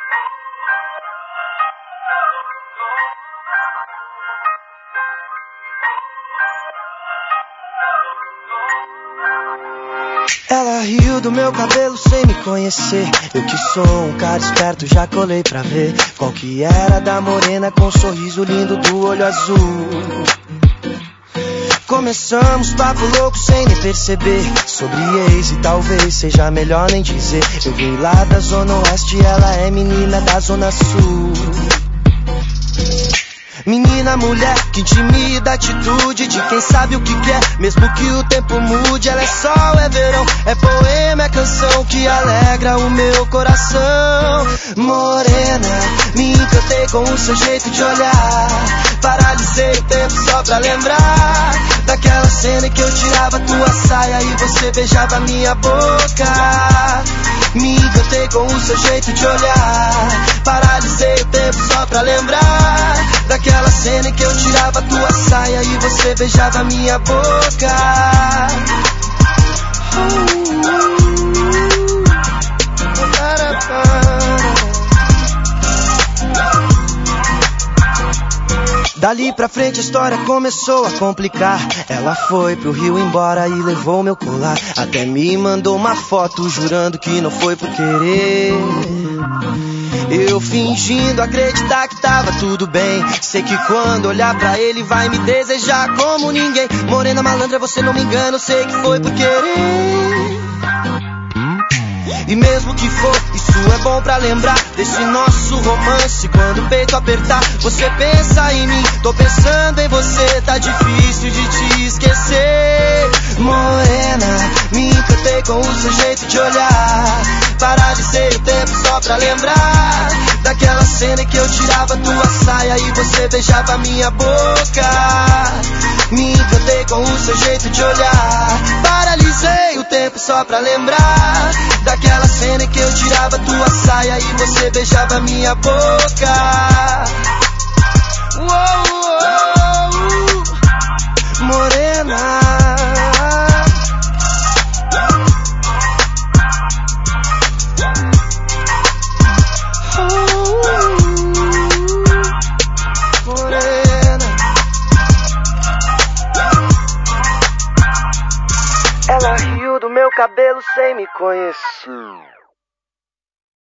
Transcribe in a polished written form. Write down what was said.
Ela riu do meu cabelo sem me conhecer. Eu que sou um cara esperto, já colei pra ver qual que era da morena com um sorriso lindo do olho azul. Começamos papo louco sem nem perceber, sobre ex e talvez seja melhor nem dizer. Eu vim lá da zona oeste, ela é menina da zona sul. Menina, mulher, que intimida, atitude de quem sabe o que quer, mesmo que o tempo mude. Ela é sol, é verão, é poema, é canção que alegra o meu coração. Morena, me encantei com o seu jeito de olhar, paralisei o tempo só pra lembrar daquela cena que eu tirava tua saia e você beijava minha boca. Me encantei com o seu jeito de olhar, paralisei o tempo só pra lembrar daquela cena em que eu tirava tua saia e você beijava minha boca. Dali pra frente a história começou a complicar. Ela foi pro Rio embora e levou meu colar. Até me mandou uma foto jurando que não foi por querer. Eu fingindo acreditar que tava tudo bem. Sei que quando olhar pra ele vai me desejar como ninguém. Morena malandra, você não me engana, eu sei que foi por querer. E mesmo que for, isso é bom pra lembrar desse nosso romance. Quando o peito apertar, você pensa em mim, tô pensando em você, tá difícil de te esquecer. Morena, me encantei com o seu jeito de olhar, paralisei o tempo só pra lembrar daquela cena que eu tirava tua saia e você beijava minha boca. Me encantei com o seu jeito de olhar, paralisei o tempo só pra lembrar daquela cena que eu tirava tua saia e você beijava minha boca. Morena. Ela riu do meu cabelo sem me conhecer.